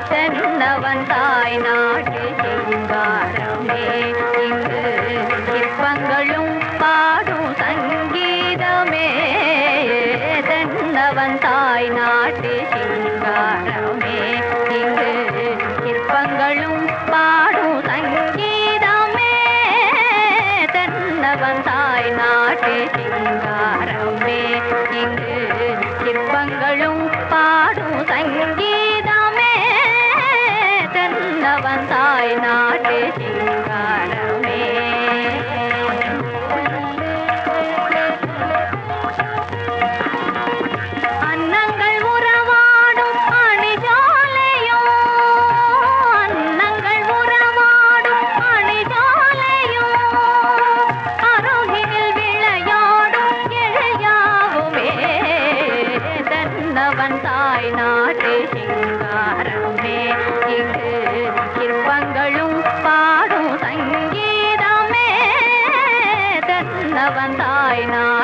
தென்னவன் தாய் நாட்டு சிங்காரமே இங்கு சிற்பங்களும் பாடும் சங்கீதமே தென்னவன் தாய் நாட்டு சிங்காரமே இங்கு சிற்பங்களும் பாடும் சங்கீதமே தென்னவன் தாய் நாட்டு சிங்காரமே இங்கு சிற்பங்களும் பாடும் சங்கீதமே தென்னவன் தாய் நாட்டு சிங்காரமே அன்னங்கள் உறவாடும் அணிஜாலையோ அன்னங்கள் உறவாடும் அணிஜாலையோ அருகினில் விளையாடும் எழையாவுமே தென்னவன் தாய் நாட்டு சிங்காரமே இங்கு சிற்பங்களும் பாடும் சங்கீதமே தென்னவன் தாய் நாட்டு